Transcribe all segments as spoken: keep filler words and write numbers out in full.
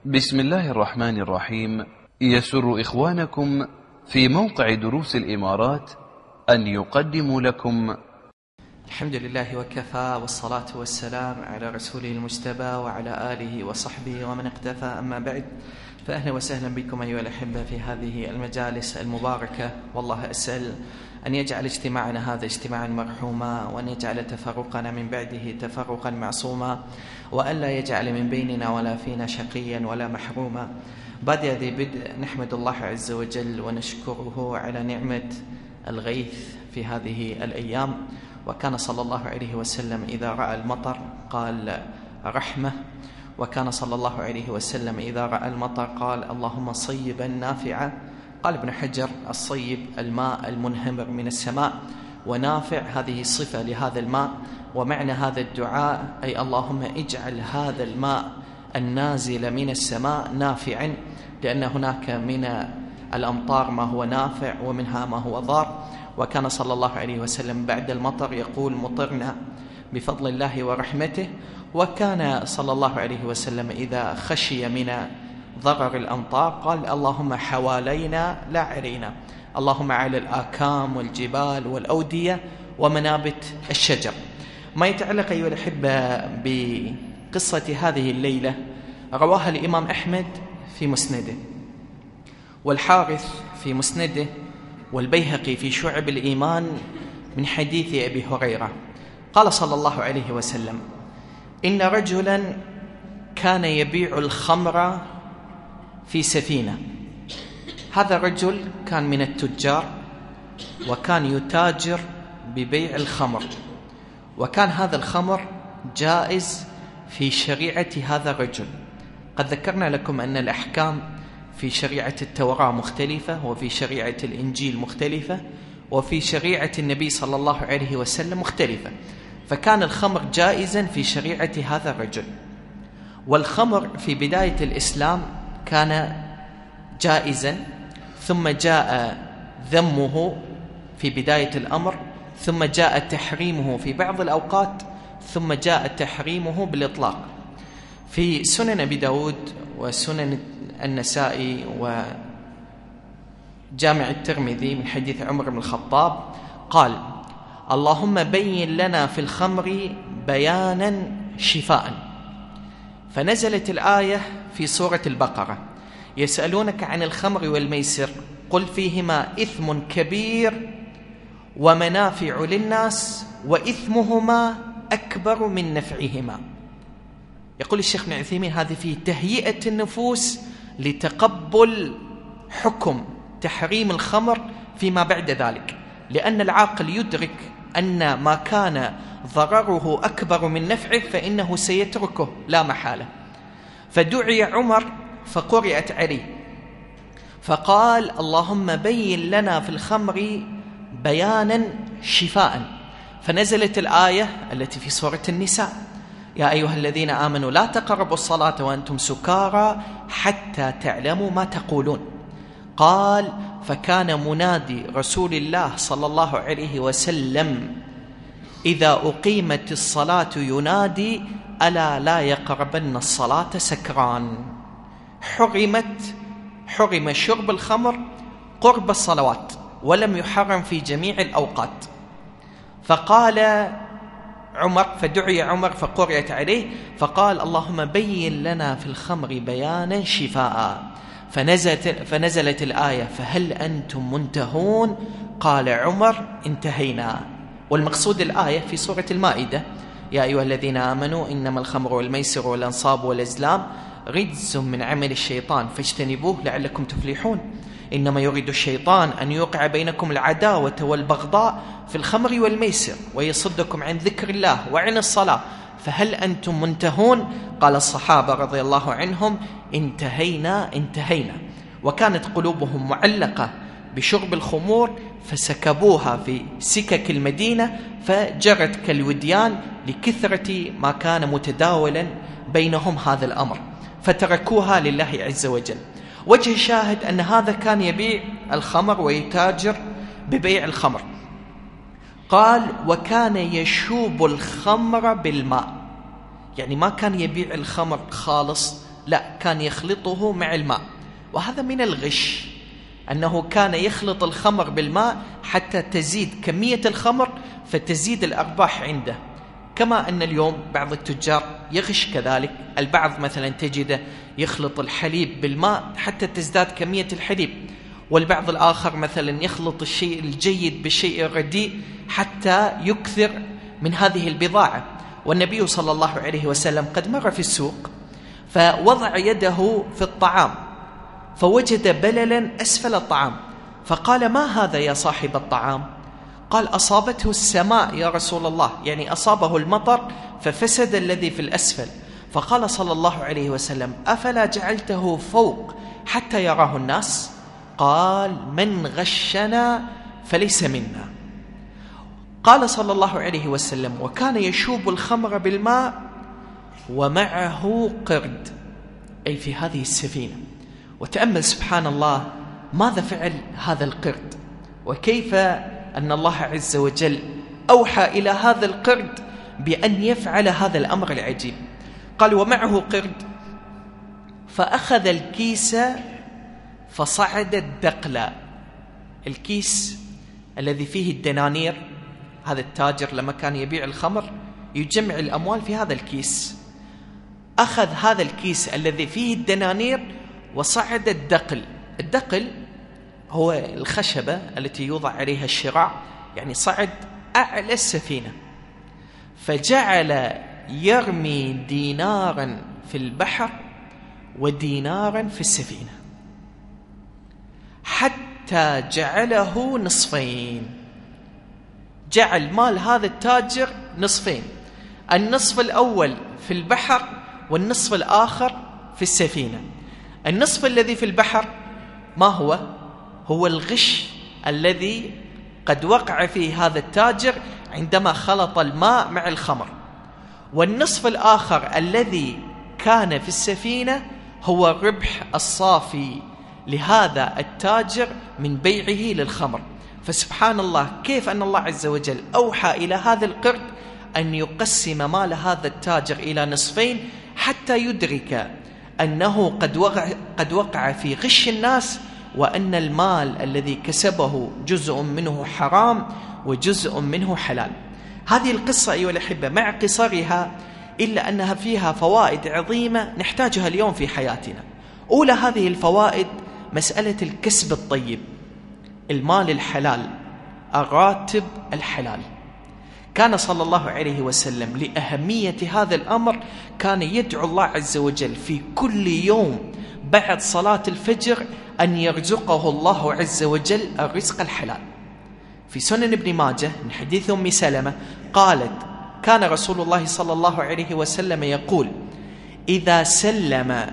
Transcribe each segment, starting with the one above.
بسم الله الرحمن الرحيم. يسر إخوانكم في موقع دروس الإمارات أن يقدموا لكم الحمد لله وكفى، والصلاة والسلام على رسوله المجتبى وعلى آله وصحبه ومن اقتفى، أما بعد، فأهلا وسهلا بكم أيها الأحبة في هذه المجالس المباركة. والله أسأل أن يجعل اجتماعنا هذا اجتماعا مرحوما، وأن يجعل تفرقنا من بعده تفرقا معصوما، وأن لا يجعل من بيننا ولا فينا شقيا ولا محروما. بعد ذي بدء نحمد الله عز وجل ونشكره على نعمة الغيث في هذه الأيام. وكان صلى الله عليه وسلم إذا رأى المطر قال رحمة، وكان صلى الله عليه وسلم إذا رأى المطر قال اللهم صيبا نافعا. قال ابن حجر الصيب الماء المنهمر من السماء، ونافع هذه صفة لهذا الماء. ومعنى هذا الدعاء أي اللهم اجعل هذا الماء النازل من السماء نافعا، لأن هناك من الأمطار ما هو نافع ومنها ما هو ضار. وكان صلى الله عليه وسلم بعد المطر يقول مطرنا بفضل الله ورحمته. وكان صلى الله عليه وسلم إذا خشي من ضرر الأمطار قال اللهم حوالينا لا علينا، اللهم على الآكام والجبال والأودية ومنابت الشجر. ما يتعلق أيها الأحبة بقصة هذه الليلة رواها الإمام أحمد في مسنده، والحارث في مسنده، والبيهقي في شعب الإيمان من حديث أبي هريرة. قال صلى الله عليه وسلم إن رجلا كان يبيع الخمر في سفينة. هذا الرجل كان من التجار، وكان يتاجر ببيع الخمر، وكان هذا الخمر جائز في شريعة هذا الرجل. قد ذكرنا لكم أن الأحكام في شريعة التوراة مختلفة، وفي شريعة الإنجيل مختلفة، وفي شريعة النبي صلى الله عليه وسلم مختلفة. فكان الخمر جائزا في شريعة هذا الرجل. والخمر في بداية الإسلام كان جائزا، ثم جاء ذمه في بداية الأمر، ثم جاء تحريمه في بعض الأوقات، ثم جاء تحريمه بالإطلاق. في سنن أبي داود وسنن النسائي وجامع الترمذي من حديث عمر بن الخطاب قال اللهم بين لنا في الخمر بيانا شفاء. فنزلت الآية في سورة البقرة يسألونك عن الخمر والميسر قل فيهما إثم كبير ومنافع للناس وإثمهما أكبر من نفعهما. يقول الشيخ ابن عثيمين هذه فيه تهيئة النفوس لتقبل حكم تحريم الخمر فيما بعد ذلك، لأن العاقل يدرك أن ما كان ضرره أكبر من نفعه فإنه سيتركه لا محالة. فدعي عمر فقرئت عليه فقال اللهم بين لنا في الخمر بيانا شفاء. فنزلت الآية التي في سورة النساء يا أيها الذين آمنوا لا تقربوا الصلاة وأنتم سكارى حتى تعلموا ما تقولون. قال فكان منادي رسول الله صلى الله عليه وسلم إذا أقيمت الصلاة ينادي ألا لا يقربن الصلاة سكران. حرمت حرم شرب الخمر قرب الصلوات، ولم يحرم في جميع الأوقات. فقال عمر فدعي عمر فقرئت عليه فقال اللهم بين لنا في الخمر بيانا شفاء. فنزلت, فنزلت الآية فهل أنتم منتهون؟ قال عمر انتهينا. والمقصود الآية في سورة المائدة يا أيها الذين آمنوا إنما الخمر والميسر والأنصاب والأزلام رجس من عمل الشيطان فاجتنبوه لعلكم تفلحون. إنما يريد الشيطان أن يوقع بينكم العداوة والبغضاء في الخمر والميسر ويصدكم عن ذكر الله وعن الصلاة فهل أنتم منتهون؟ قال الصحابة رضي الله عنهم انتهينا انتهينا. وكانت قلوبهم معلقة بشرب الخمور فسكبوها في سكك المدينة فجرت كالوديان لكثرة ما كان متداولا بينهم هذا الأمر، فتركوها لله عز وجل. وجه الشاهد أن هذا كان يبيع الخمر ويتاجر ببيع الخمر. قال وكان يشوب الخمر بالماء، يعني ما كان يبيع الخمر خالص لا، كان يخلطه مع الماء، وهذا من الغش، أنه كان يخلط الخمر بالماء حتى تزيد كمية الخمر فتزيد الأرباح عنده. كما أن اليوم بعض التجار يغش كذلك، البعض مثلا تجده يخلط الحليب بالماء حتى تزداد كمية الحليب، والبعض الآخر مثلا يخلط الشيء الجيد بالشيء الرديء حتى يكثر من هذه البضاعة. والنبي صلى الله عليه وسلم قد مر في السوق فوضع يده في الطعام فوجد بللا أسفل الطعام، فقال: ما هذا يا صاحب الطعام؟ قال: أصابته السماء يا رسول الله، يعني أصابه المطر ففسد الذي في الأسفل. فقال صلى الله عليه وسلم: أفلا جعلته فوق حتى يراه الناس؟ قال: من غشنا فليس منا. قال صلى الله عليه وسلم: وكان يشوب الخمر بالماء ومعه قرد، أي في هذه السفينة. وتأمل سبحان الله ماذا فعل هذا القرد، وكيف أن الله عز وجل أوحى إلى هذا القرد بأن يفعل هذا الأمر العجيب. قال: ومعه قرد فأخذ الكيس فصعد الدقل، الكيس الذي فيه الدنانير، هذا التاجر لما كان يبيع الخمر يجمع الأموال في هذا الكيس، أخذ هذا الكيس الذي فيه الدنانير وصعد الدقل. الدقل هو الخشبة التي يوضع عليها الشراع، يعني صعد أعلى السفينة، فجعل يرمي دينارا في البحر ودينارا في السفينة حتى جعله نصفين. جعل مال هذا التاجر نصفين، النصف الأول في البحر والنصف الآخر في السفينة. النصف الذي في البحر ما هو؟ هو الغش الذي قد وقع فيه هذا التاجر عندما خلط الماء مع الخمر، والنصف الآخر الذي كان في السفينة هو الربح الصافي لهذا التاجر من بيعه للخمر. فسبحان الله كيف أن الله عز وجل أوحى إلى هذا القرد أن يقسم مال هذا التاجر إلى نصفين حتى يدرك أنه قد وقع, قد وقع في غش الناس، وأن المال الذي كسبه جزء منه حرام وجزء منه حلال. هذه القصة أيها الأحبة مع قصرها إلا أنها فيها فوائد عظيمة نحتاجها اليوم في حياتنا. أولى هذه الفوائد مسألة الكسب الطيب، المال الحلال، الراتب الحلال. كان صلى الله عليه وسلم لأهمية هذا الأمر كان يدعو الله عز وجل في كل يوم بعد صلاة الفجر أن يرزقه الله عز وجل الرزق الحلال. في سنن ابن ماجه من حديث أم سلمة قالت: كان رسول الله صلى الله عليه وسلم يقول: إذا سلم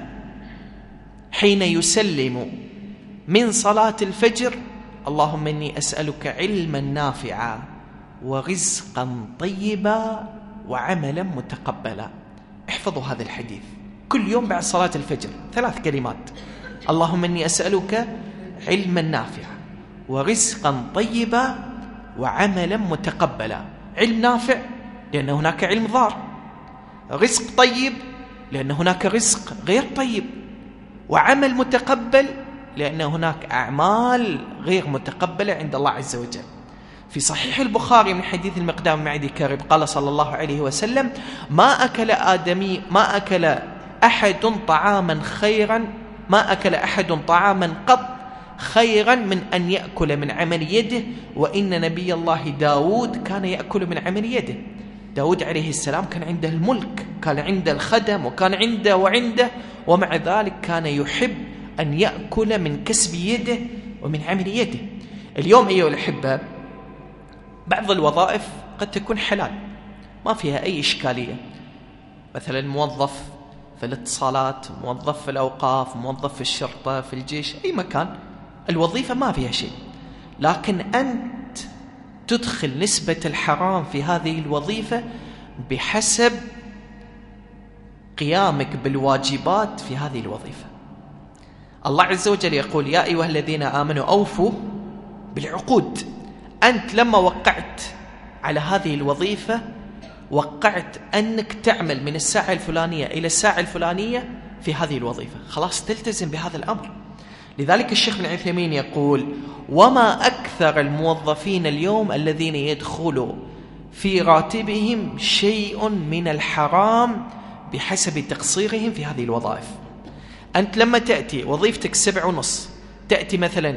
حين يسلم من صلاة الفجر: اللهم إني أسألك علما نافعا ورزقا طيبا وعملا متقبلا. احفظوا هذا الحديث كل يوم بعد صلاة الفجر، ثلاث كلمات: اللهم إني أسألك علما نافعا ورزقا طيبا وعملا متقبلا. علم نافع لأن هناك علم ضار، رزق طيب لأن هناك رزق غير طيب، وعمل متقبل لأن هناك أعمال غير متقبلة عند الله عز وجل. في صحيح البخاري من حديث المقدام معدي كرب قال صلى الله عليه وسلم: ما أكل آدمي ما أكل أحد طعاما خيرا ما أكل أحد طعاما قط خيرا من أن يأكل من عمل يده، وإن نبي الله داود كان يأكل من عمل يده. داود عليه السلام كان عنده الملك، كان عنده الخدم، وكان عنده وعنده، ومع ذلك كان يحب أن يأكل من كسب يده ومن عمل يده. اليوم أيها الأحبة بعض الوظائف قد تكون حلال ما فيها أي إشكالية، مثلا موظف في الاتصالات، موظف في الأوقاف، موظف في الشرطة، في الجيش، أي مكان الوظيفة ما فيها شيء، لكن أنت تدخل نسبة الحرام في هذه الوظيفة بحسب قيامك بالواجبات في هذه الوظيفة. الله عز وجل يقول: يا أيها الذين آمنوا أوفوا بالعقود. أنت لما وقعت على هذه الوظيفة وقعت أنك تعمل من الساعة الفلانية إلى الساعة الفلانية في هذه الوظيفة، خلاص تلتزم بهذا الأمر. لذلك الشيخ ابن عثيمين يقول: وما أكثر الموظفين اليوم الذين يدخل في راتبهم شيء من الحرام بحسب تقصيرهم في هذه الوظائف. أنت لما تأتي وظيفتك سبع ونص، تأتي مثلا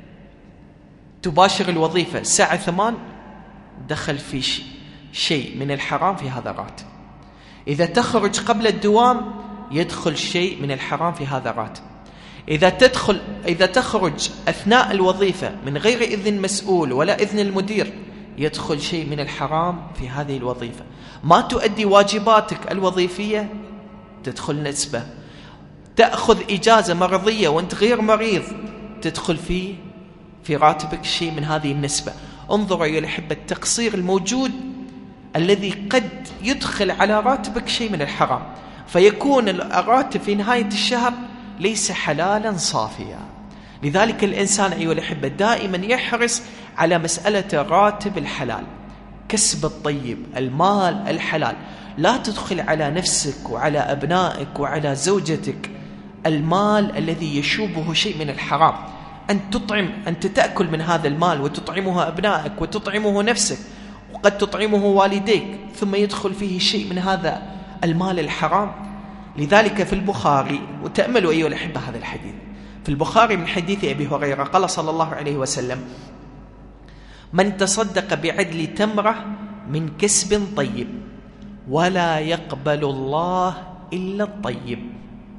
تباشر الوظيفة الساعة ثمان، دخل في شيء من الحرام في هذا الراتب. إذا تخرج قبل الدوام يدخل شيء من الحرام في هذا الراتب. إذا تدخل إذا تخرج أثناء الوظيفة من غير إذن مسؤول ولا إذن المدير يدخل شيء من الحرام في هذه الوظيفة. ما تؤدي واجباتك الوظيفية تدخل نسبة. تأخذ إجازة مرضية وأنت غير مريض تدخل في في راتبك شيء من هذه النسبة. انظروا أيها الأحبة التقصير الموجود الذي قد يدخل على راتبك شيء من الحرام، فيكون الراتب في نهاية الشهر ليس حلالا صافيا. لذلك الإنسان أيها الأحبة دائما يحرص على مسألة الراتب الحلال، كسب الطيب، المال الحلال. لا تدخل على نفسك وعلى أبنائك وعلى زوجتك المال الذي يشوبه شيء من الحرام. أنت تطعم أنت تأكل من هذا المال وتطعمه أبنائك وتطعمه نفسك وقد تطعمه والديك، ثم يدخل فيه شيء من هذا المال الحرام. لذلك في البخاري، وتأملوا أيها الأحبة هذا الحديث في البخاري من حديث أبي هريرة، قال صلى الله عليه وسلم: من تصدق بعدل تمرة من كسب طيب ولا يقبل الله إلا الطيب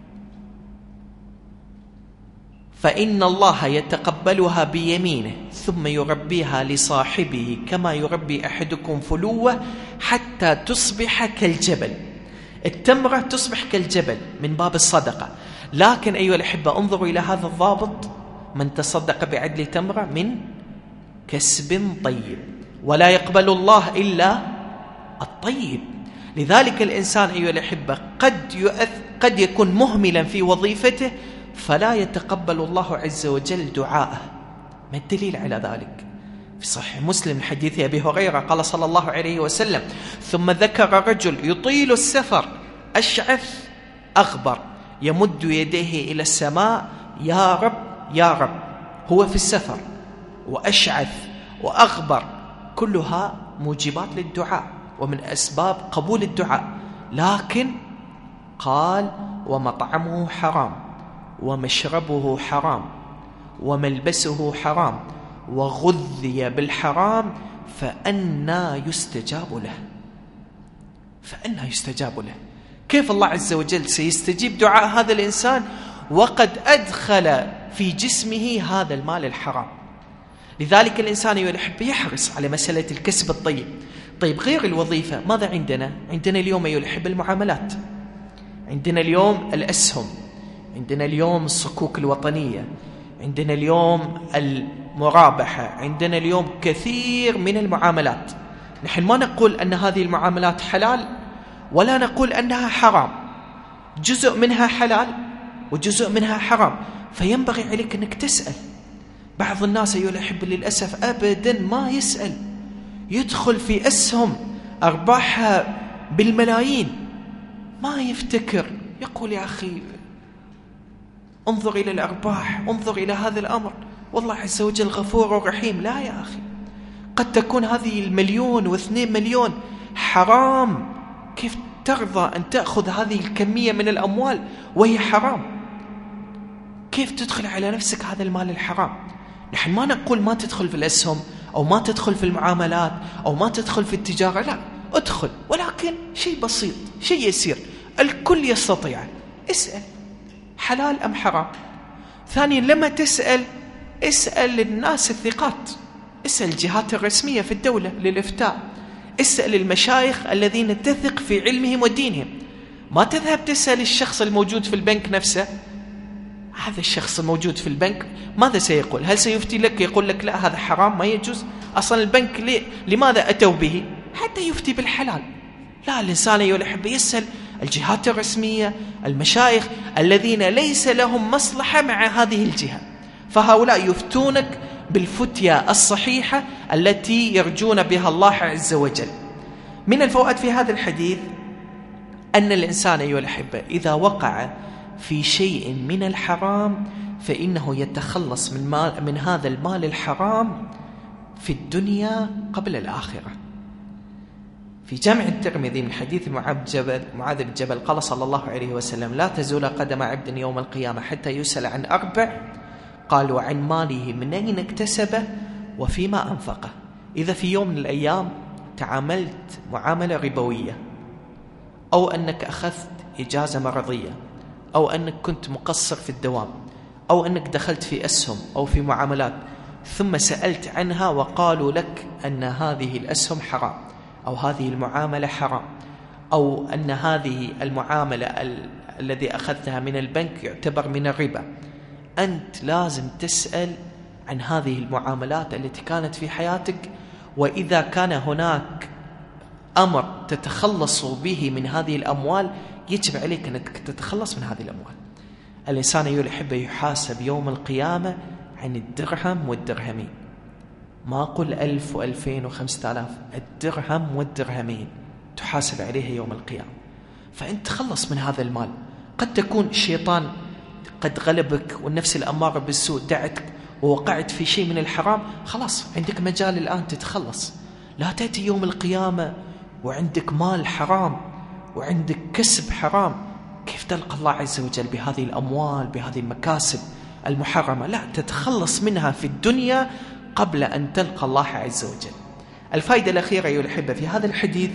فإن الله يتقبلها بيمينه ثم يربيها لصاحبه كما يربي أحدكم فلوة حتى تصبح كالجبل. التمرة تصبح كالجبل من باب الصدقة، لكن أيها الأحبة انظروا إلى هذا الضابط: من تصدق بعدل تمرة من كسب طيب ولا يقبل الله إلا الطيب. لذلك الإنسان أيها الأحبة قد يؤث قد يكون مهملا في وظيفته فلا يتقبل الله عز وجل دعاءه. ما الدليل على ذلك؟ في صحيح مسلم حديث أبي هريرة قال صلى الله عليه وسلم: ثم ذكر رجل يطيل السفر أشعث أغبر يمد يديه إلى السماء: يا رب يا رب. هو في السفر وأشعث وأغبر، كلها موجبات للدعاء ومن أسباب قبول الدعاء، لكن قال: ومطعمه حرام ومشربه حرام وملبسه حرام وغذي بالحرام فأنى يستجاب له. فأنى يستجاب له. كيف الله عز وجل سيستجيب دعاء هذا الإنسان وقد أدخل في جسمه هذا المال الحرام؟ لذلك الإنسان يحب يحرص على مسألة الكسب الطيب. طيب غير الوظيفة ماذا عندنا؟ عندنا اليوم يحب المعاملات، عندنا اليوم الأسهم، عندنا اليوم الصكوك الوطنية، عندنا اليوم المرابحة، عندنا اليوم كثير من المعاملات. نحن ما نقول أن هذه المعاملات حلال ولا نقول أنها حرام، جزء منها حلال وجزء منها حرام، فينبغي عليك أنك تسأل. بعض الناس أيها الأحبة للأسف أبدا ما يسأل، يدخل في أسهم أرباحها بالملايين ما يفتكر، يقول يا أخي انظر إلى الأرباح، انظر إلى هذا الأمر، والله عز وجل غفور رحيم. لا يا أخي، قد تكون هذه المليون واثنين مليون حرام. كيف ترضى أن تأخذ هذه الكمية من الأموال وهي حرام؟ كيف تدخل على نفسك هذا المال الحرام؟ نحن ما نقول ما تدخل في الأسهم أو ما تدخل في المعاملات أو ما تدخل في التجارة، لا، ادخل، ولكن شيء بسيط، شيء يسير، الكل يستطيع. اسأل حلال أم حرام. ثانيا لما تسأل اسأل الناس الثقات، اسأل الجهات الرسمية في الدولة للإفتاء، اسأل المشايخ الذين تثق في علمهم ودينهم. ما تذهب تسأل الشخص الموجود في البنك نفسه. هذا الشخص الموجود في البنك ماذا سيقول؟ هل سيفتي لك يقول لك لا هذا حرام ما يجوز؟ أصلا البنك ليه؟ لماذا أتوا به؟ حتى يفتي بالحلال. لا، الإنسان يحب يسأل الجهات الرسمية، المشايخ الذين ليس لهم مصلحة مع هذه الجهة، فهؤلاء يفتونك بالفتية الصحيحة التي يرجون بها الله عز وجل. من الفوائد في هذا الحديث أن الإنسان أيها الأحبة إذا وقع في شيء من الحرام فإنه يتخلص من, مال من هذا المال الحرام في الدنيا قبل الآخرة. في جامع الترمذي من حديث معاذ جبل معاذ بن جبل قال صلى الله عليه وسلم: لا تزول قدم عبد يوم القيامة حتى يسأل عن أربع، قال: وعن ماله من أين اكتسبه وفيما أنفقه. إذا في يوم من الأيام تعاملت معاملة ربوية، أو أنك أخذت إجازة مرضية، أو أنك كنت مقصر في الدوام، أو أنك دخلت في أسهم أو في معاملات ثم سألت عنها وقالوا لك أن هذه الأسهم حرام، أو هذه المعاملة حرام، أو أن هذه المعاملة ال... الذي أخذتها من البنك يعتبر من الربا، أنت لازم تسأل عن هذه المعاملات التي كانت في حياتك، وإذا كان هناك أمر تتخلص به من هذه الأموال يجب عليك أنك تتخلص من هذه الأموال. الإنسان يحب يحاسب يوم القيامة عن الدرهم والدرهمين، ما أقول ألف وألفين وخمسة آلاف، الدرهم والدرهمين تحاسب عليه يوم القيامة. فأنت تخلص من هذا المال. قد تكون الشيطان قد غلبك والنفس الأمارة بالسوء دعتك ووقعت في شيء من الحرام، خلاص عندك مجال الآن تتخلص. لا تأتي يوم القيامة وعندك مال حرام وعندك كسب حرام، كيف تلقى الله عز وجل بهذه الأموال بهذه المكاسب المحرمة؟ لا، تتخلص منها في الدنيا قبل أن تلقى الله عز وجل. الفائدة الأخيرة أيها الأحبة في هذا الحديث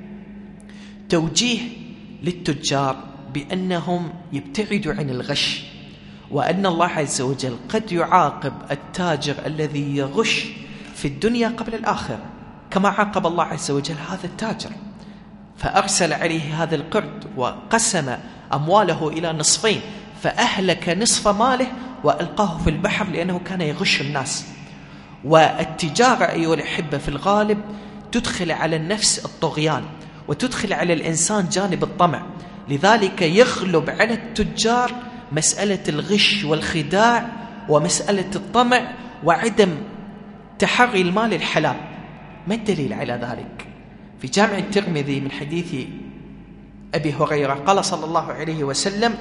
توجيه للتجار بأنهم يبتعدوا عن الغش، وأن الله عز وجل قد يعاقب التاجر الذي يغش في الدنيا قبل الآخرة، كما عاقب الله عز وجل هذا التاجر فأرسل عليه هذا القرد وقسم أمواله إلى نصفين، فأهلك نصف ماله وألقاه في البحر لأنه كان يغش الناس. والتجارة أيها الأحبة في الغالب تدخل على النفس الطغيان، وتدخل على الإنسان جانب الطمع، لذلك يغلب على التجار مسألة الغش والخداع ومسألة الطمع وعدم تحري المال الحلال. ما الدليل على ذلك؟ في جامع الترمذي من حديث أبي هريرة قال صلى الله عليه وسلم: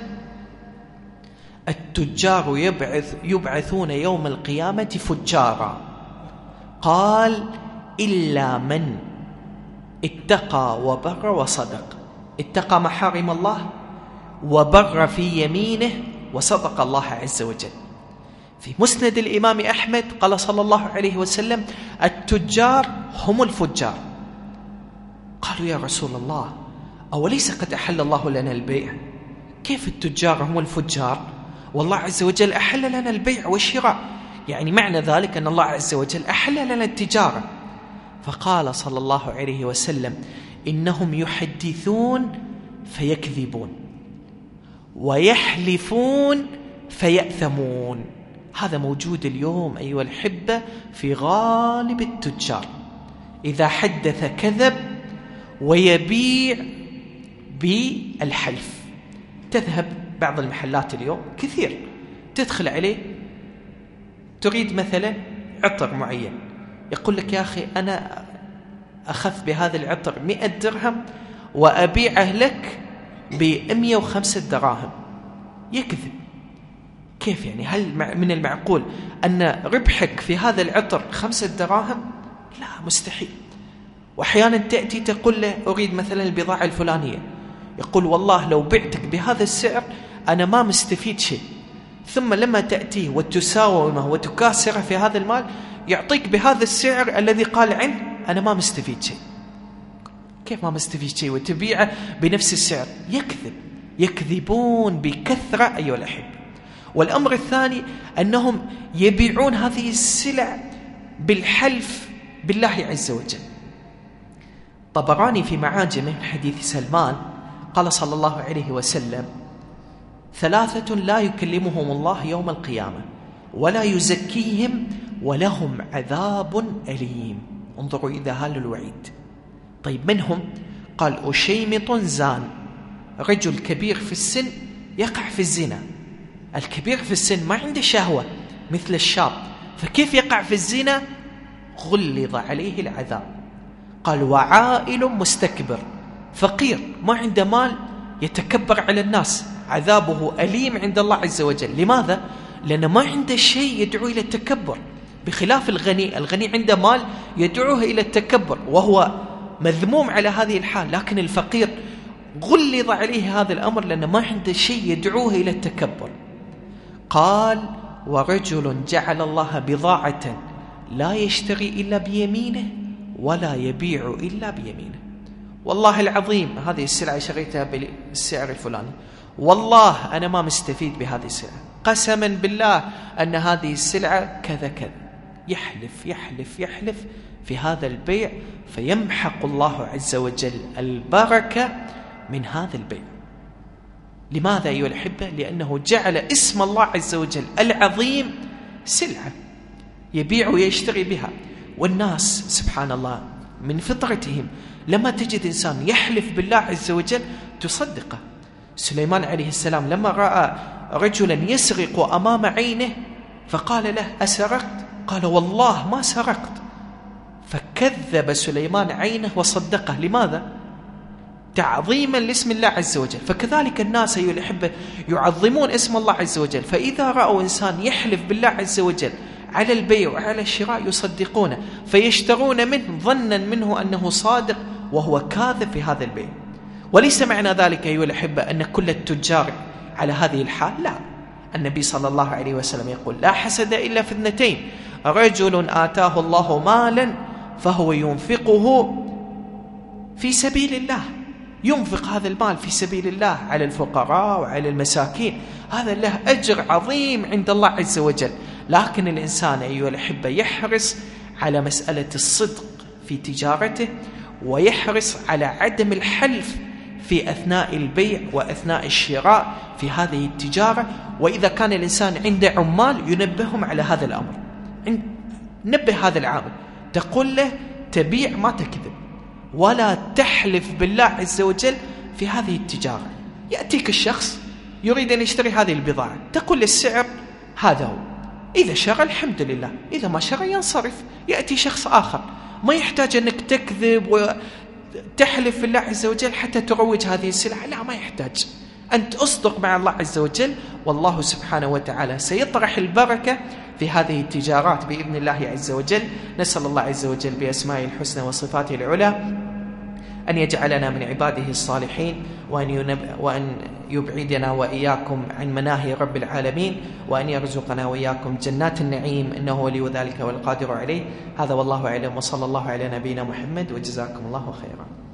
التجار يبعث يبعثون يوم القيامة فجارا، قال: إلا من اتقى وبر وصدق. اتقى محارم الله وبر في يمينه وصدق الله عز وجل. في مسند الإمام أحمد قال صلى الله عليه وسلم: التجار هم الفجار. قالوا: يا رسول الله، أوليس قد أحل الله لنا البيع؟ كيف التجار هم الفجار والله عز وجل أحل لنا البيع والشراء؟ يعني معنى ذلك أن الله عز وجل أحل لنا التجارة. فقال صلى الله عليه وسلم: إنهم يحدثون فيكذبون ويحلفون فيأثمون. هذا موجود اليوم أيها الأحبة في غالب التجار، إذا حدث كذب ويبيع بالحلف. تذهب بعض المحلات اليوم كثير تدخل عليه تريد مثلا عطر معين، يقول لك: يا أخي أنا أخذت بهذا العطر مئة درهم وأبيعه لك بمئة وخمسة دراهم. يكذب. كيف يعني؟ هل من المعقول أن ربحك في هذا العطر خمسة دراهم؟ لا، مستحيل. وأحيانا تأتي تقول له: أريد مثلا البضاعة الفلانية، يقول: والله لو بعتك بهذا السعر أنا ما مستفيد شيء. ثم لما تأتيه وتساومه وتكاسره في هذا المال يعطيك بهذا السعر الذي قال عنه أنا ما مستفيد شيء. كيف ما مستفيد شيء وتبيعه بنفس السعر؟ يكذب. يكذبون بكثرة أيها الأحبة. والأمر الثاني أنهم يبيعون هذه السلع بالحلف بالله عز وجل. طبراني في معاجمه من حديث سلمان قال صلى الله عليه وسلم: ثلاثة لا يكلمهم الله يوم القيامة ولا يزكيهم ولهم عذاب أليم. انظروا إذا هال الوعيد. طيب من هم؟ قال: أشيمط زان، رجل كبير في السن يقع في الزنا. الكبير في السن ما عنده شهوة مثل الشاب، فكيف يقع في الزنا؟ غلظ عليه العذاب. قال: وعائل مستكبر، فقير ما عنده مال يتكبر على الناس، عذابه أليم عند الله عز وجل. لماذا؟ لأنه ما عنده شيء يدعو إلى التكبر، بخلاف الغني. الغني عنده مال يدعوه إلى التكبر وهو مذموم على هذه الحال، لكن الفقير غلظ عليه هذا الأمر لأنه ما عنده شيء يدعوه إلى التكبر. قال ورجل جعل الله بضاعة لا يشتري إلا بيمينه ولا يبيع إلا بيمينه. والله العظيم هذه السلعة شريتها بالسعر الفلاني، والله أنا ما مستفيد بهذه السلعة، قسما بالله أن هذه السلعة كذا كذا. يحلف يحلف يحلف في هذا البيع، فيمحق الله عز وجل البركة من هذا البيع. لماذا أيها الأحبة؟ لأنه جعل اسم الله عز وجل العظيم سلعة يبيع ويشتري بها. والناس سبحان الله من فطرتهم لما تجد إنسان يحلف بالله عز وجل تصدقه. سليمان عليه السلام لما رأى رجلا يسرق أمام عينه فقال له أسرقت؟ قال والله ما سرقت. فكذب سليمان عينه وصدقه. لماذا؟ تعظيما لاسم الله عز وجل. فكذلك الناس أيها الأحبة يعظمون اسم الله عز وجل، فإذا رأوا إنسان يحلف بالله عز وجل على البيع وعلى الشراء يصدقونه، فيشترون منه ظنا منه أنه صادق وهو كاذب في هذا البيع. وليس معنى ذلك أيها الأحبة أن كل التجار على هذه الحال، لا. النبي صلى الله عليه وسلم يقول لا حسد إلا في اثنتين: رجل آتاه الله مالا فهو ينفقه في سبيل الله، ينفق هذا المال في سبيل الله على الفقراء وعلى المساكين، هذا له أجر عظيم عند الله عز وجل. لكن الإنسان أيها الأحبة يحرص على مسألة الصدق في تجارته، ويحرص على عدم الحلف في أثناء البيع وأثناء الشراء في هذه التجارة. وإذا كان الإنسان عنده عمال ينبههم على هذا الأمر، نبه هذا العامل، تقول له تبيع ما تكذب ولا تحلف بالله عز وجل في هذه التجارة. يأتيك الشخص يريد أن يشتري هذه البضاعة، تقول له السعر هذا هو، إذا شرى الحمد لله، إذا ما شرى ينصرف، يأتي شخص آخر. ما يحتاج أنك تكذب وتحلف بالله عز وجل حتى تروج هذه السلعة، لا، ما يحتاج. أنت أصدق مع الله عز وجل، والله سبحانه وتعالى سيطرح البركة في هذه التجارات بإذن الله عز وجل. نسأل الله عز وجل بأسمائه الحسنى وصفاته العلى أن يجعلنا من عباده الصالحين، وأن, ينب... وأن يبعدنا وإياكم عن مناهي رب العالمين، وأن يرزقنا وإياكم جنات النعيم، إنه ولي ذلك والقادر عليه. هذا والله أعلم، وصلى الله على نبينا محمد، وجزاكم الله خيرا.